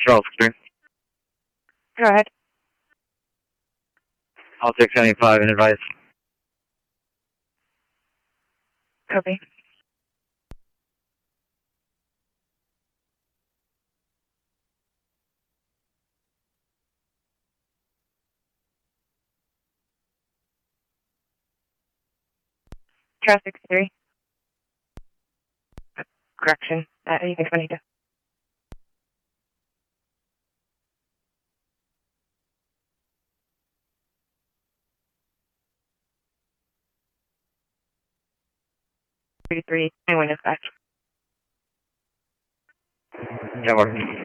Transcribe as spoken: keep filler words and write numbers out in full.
Charles Stream. Go ahead. I'll take seventy-five and advise. Copy. Traffic three. Correction. Uh, you think I need to? Three three. My window back. That works.